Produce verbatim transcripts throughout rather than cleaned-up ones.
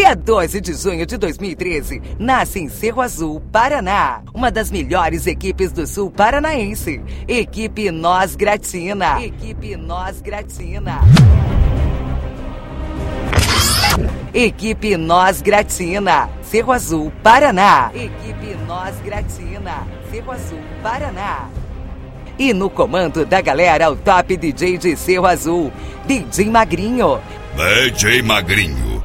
Dia doze de junho de dois mil e treze, nasce em Cerro Azul, Paraná, uma das melhores equipes do sul paranaense. Equipe Nós Gratina. Equipe Nós Gratina. Equipe Nós Gratina. Cerro Azul, Paraná. Equipe Nós Gratina. Cerro Azul, Paraná. E no comando da galera, o top D J de Cerro Azul, D J Magrinho. D J Magrinho.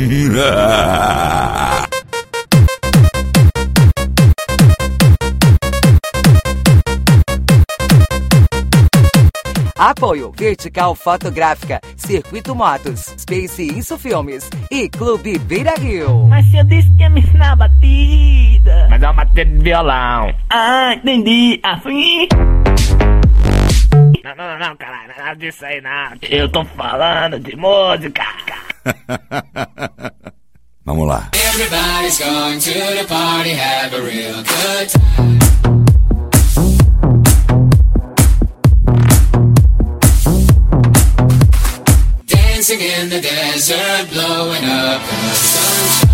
Apoio Vertical Fotográfica, Circuito Motos, Space Isso Filmes e Clube Beira Rio. Mas se eu disse que ia me ensinar a batida. Mas é uma batida de violão. Ah, entendi. Assim. Não, não, não, não, caralho, não é nada disso aí, não. Eu tô falando de música. Vamos lá. Everybody's going to the party, have a real good time. Dancing in the desert, blowing up the sunshine.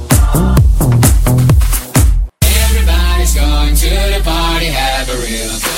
Everybody's going to the party, have a real good time.